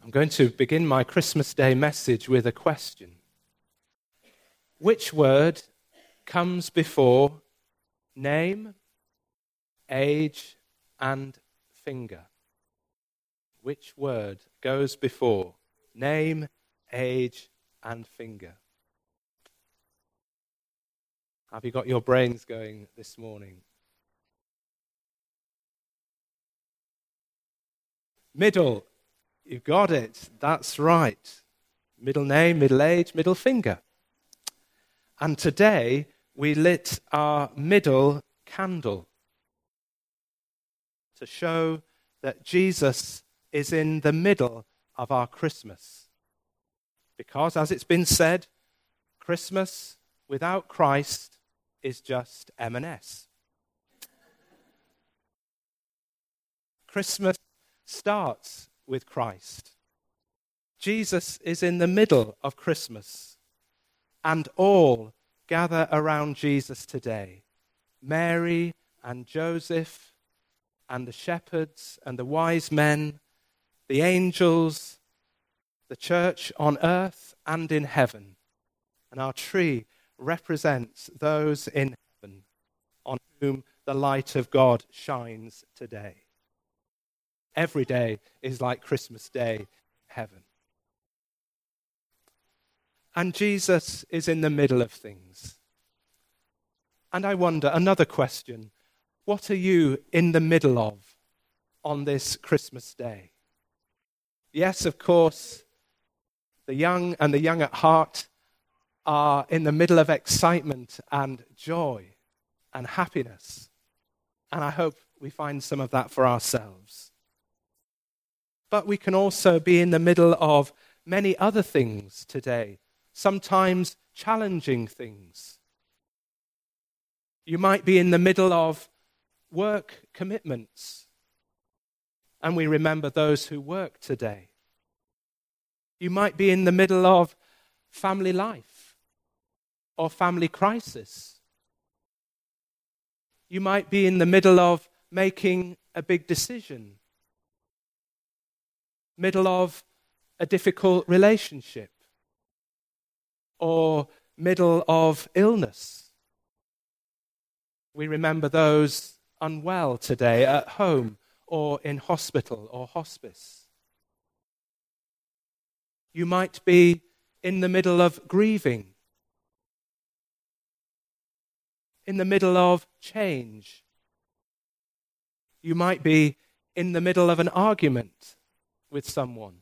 I'm going to begin my Christmas Day message with a question. Which word comes before name, age, and finger? Which word goes before name, age, and finger? Have you got your brains going this morning? Middle. You've got it. That's right. Middle name, middle age, middle finger. And today we lit our middle candle to show that Jesus is in the middle of our Christmas. Because, as it's been said, Christmas without Christ is just M&S. Christmas starts with Christ. Jesus is in the middle of Christmas, and all gather around Jesus today. Mary and Joseph and the shepherds and the wise men, the angels, the church on earth and in heaven. And our tree represents those in heaven on whom the light of God shines today. Every day is like Christmas Day in heaven. And Jesus is in the middle of things. And I wonder, another question, what are you in the middle of on this Christmas Day? Yes, of course, the young and the young at heart are in the middle of excitement and joy and happiness. And I hope we find some of that for ourselves. But we can also be in the middle of many other things today, sometimes challenging things. You might be in the middle of work commitments, and we remember those who work today. You might be in the middle of family life or family crisis. You might be in the middle of making a big decision, middle of a difficult relationship, or middle of illness. We remember those unwell today at home or in hospital or hospice. You might be in the middle of grieving, in the middle of change. You might be in the middle of an argument with someone,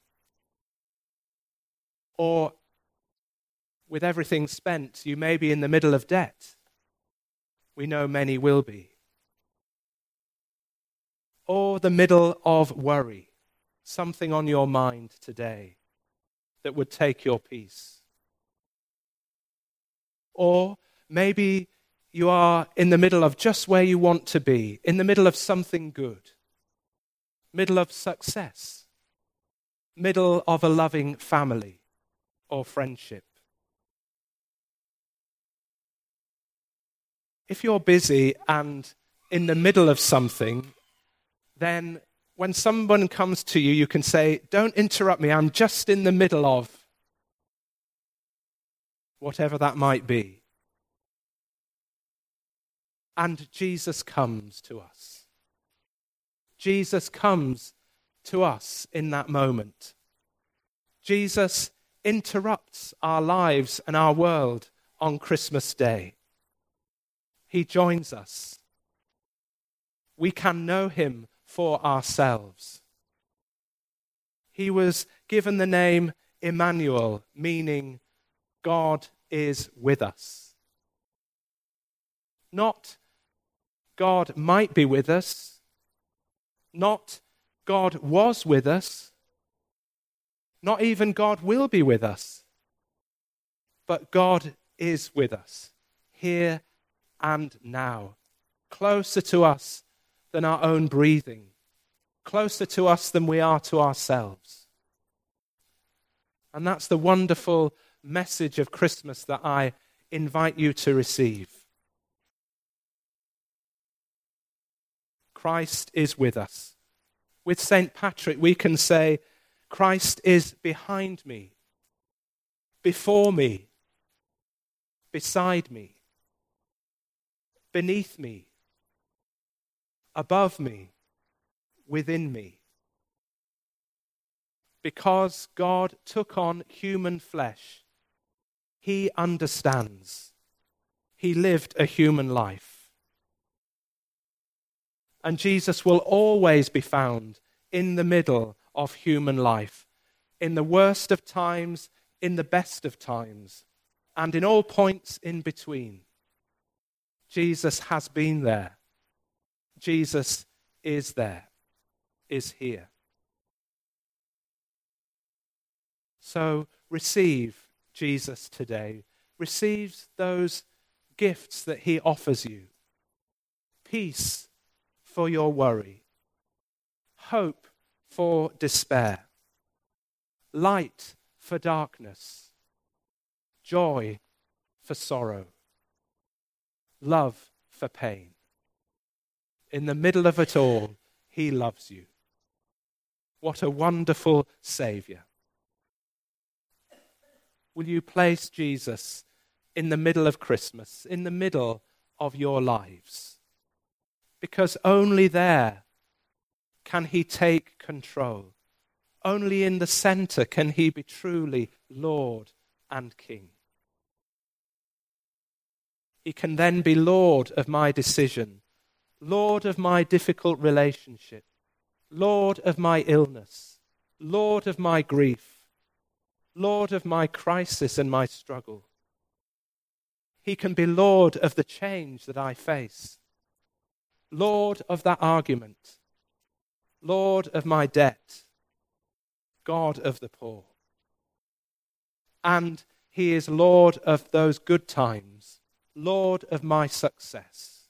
or with everything spent, you may be in the middle of debt. We know many will be. Or the middle of worry, something on your mind today that would take your peace. Or maybe you are in the middle of just where you want to be, in the middle of something good, middle of success, middle of a loving family or friendship. If you're busy and in the middle of something, then when someone comes to you, you can say, "Don't interrupt me, I'm just in the middle of," whatever that might be. And Jesus comes to us. Jesus comes to us in that moment. Jesus interrupts our lives and our world on Christmas Day. He joins us. We can know him for ourselves. He was given the name Emmanuel, meaning God is with us. Not God might be with us, not God was with us, not even God will be with us, but God is with us, here and now, closer to us than our own breathing, closer to us than we are to ourselves. And that's the wonderful message of Christmas that I invite you to receive. Christ is with us. With St. Patrick, we can say, Christ is behind me, before me, beside me, beneath me, above me, within me. Because God took on human flesh, he understands. He lived a human life. And Jesus will always be found in the middle of human life, in the worst of times, in the best of times, and in all points in between. Jesus has been there. Jesus is there, is here. So receive Jesus today. Receive those gifts that he offers you. Peace for your worry. Hope for despair. Light for darkness. Joy for sorrow. Love for pain. In the middle of it all, he loves you. What a wonderful Saviour. Will you place Jesus in the middle of Christmas, in the middle of your lives? Because only there can he take control. Only in the center can he be truly Lord and King. He can then be Lord of my decision, Lord of my difficult relationship, Lord of my illness, Lord of my grief, Lord of my crisis and my struggle. He can be Lord of the change that I face, Lord of that argument, Lord of my debt, God of the poor. And he is Lord of those good times, Lord of my success.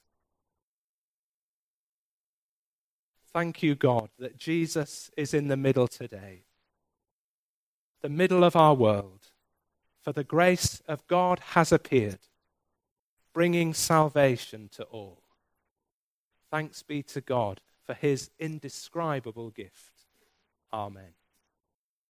Thank you, God, that Jesus is in the middle today, the middle of our world, for the grace of God has appeared, bringing salvation to all. Thanks be to God for his indescribable gift. Amen.